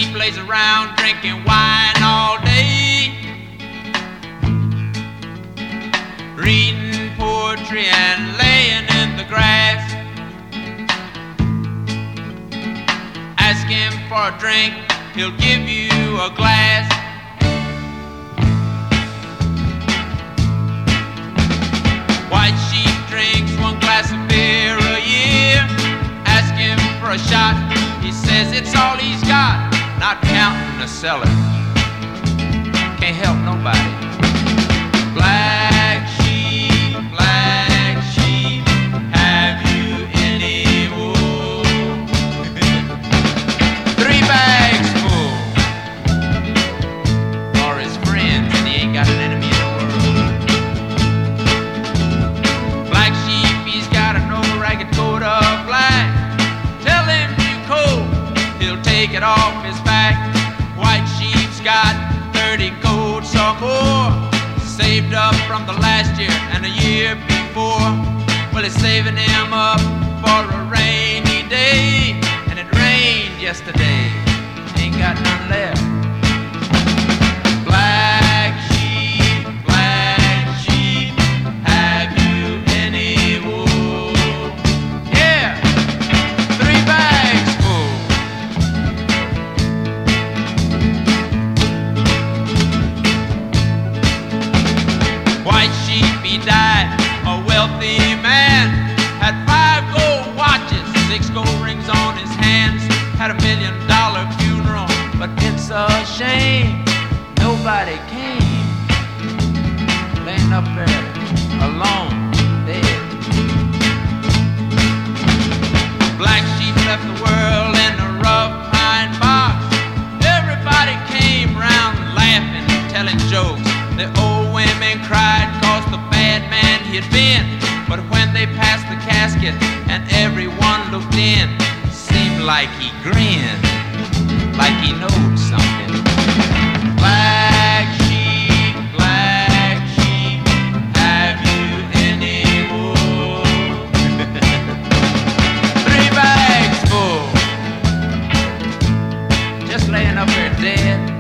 sheep lays around drinking wine all day, reading poetry and laying in the grass. Ask him for a drink, he'll give you a glass. White sheep drinks one glass of beer a year. Ask him for a shot, he says it's all he's got, not counting the cellar. Can't help nobody. Black sheep, have you any wool? 3 bags full for his friends, and he ain't got an enemy in the world. Black sheep, he's got an old ragged coat of black. Tell him you cold, he'll take it off his back. White sheep's got 30 coats or more, saved up from the last year and the year before. Well, he's saving him up for a rainy day, and it rained yesterday, ain't got none left. Black sheep, have you any wool? Yeah, 3 bags full. White sheep, he died a wealthy man, had 5 gold watches, 6 gold rings on his hands, had $1 million funeral, but it's a shame nobody came, laying up there alone, dead. Black sheep left the world in a rough pine box. Everybody came round laughing and telling jokes. The old women cried 'cause the bad man he'd been, but when they passed the casket and everyone looked in, seemed like he grinned, like he knowed something. Black sheep, have you any wool? 3 bags full, just laying up there dead.